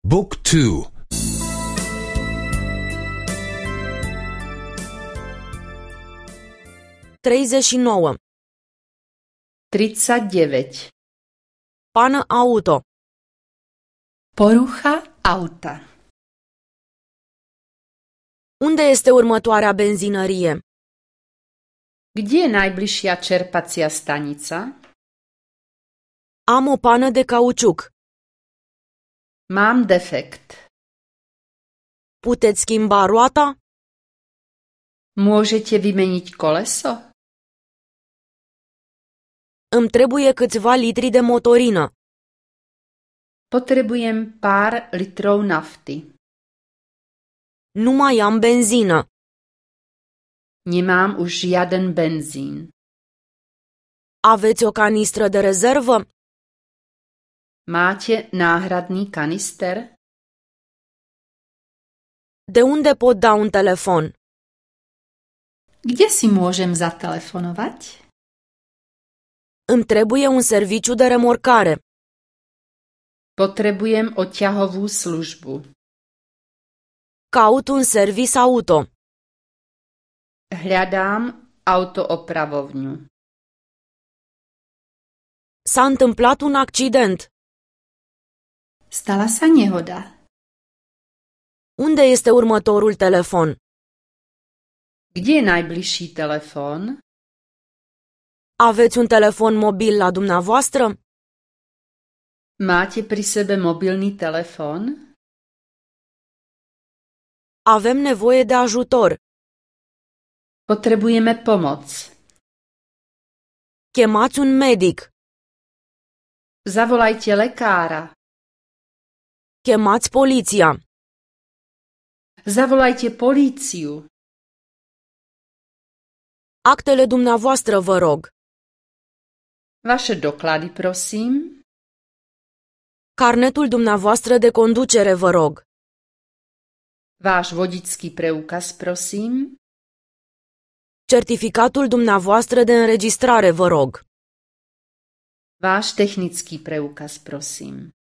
Book 2. 39. 39. Pană auto. Porucha auta. Unde este următoarea benzinărie? Gdzie je najbližšia čerpacia stanica? Am o pană de cauciuc. Mám defekt. Puteți schimba roata? Môžete vymeniť koleso? Îmi trebuie câțiva litri de motorină. Potrebujem pár litrov nafty. Nu mai am benzină. Nemám už žiaden benzín. Aveți o canistră de rezervă? Máte náhradný kanister? De unde pot da un telefon? Kde si môžem zatelefonovať? Îmi trebuie un serviciu de remorcare. Potrebujem odťahovú službu. Caut un servis auto. Hľadám autoopravovňu. S-a întâmplat un accident. Stala sa nehoda. Unde este următorul telefon? Kde je najbližší telefón? Aveți un telefon mobil la dumneavoastră? Máte pri sebe mobilný telefón? Avem nevoie de ajutor. Potrebujeme pomoc. Chemați un medic. Zavolajte lekára. Chemați poliția. Zavolajte políciu. Actele dumneavoastră, vă rog. Vaše doklady, prosím. Carnetul dumneavoastră de conducere, vă rog. Váš vodičský preukaz, prosím. Certificatul dumneavoastră de înregistrare, vă rog. Váš technický preukaz, prosím.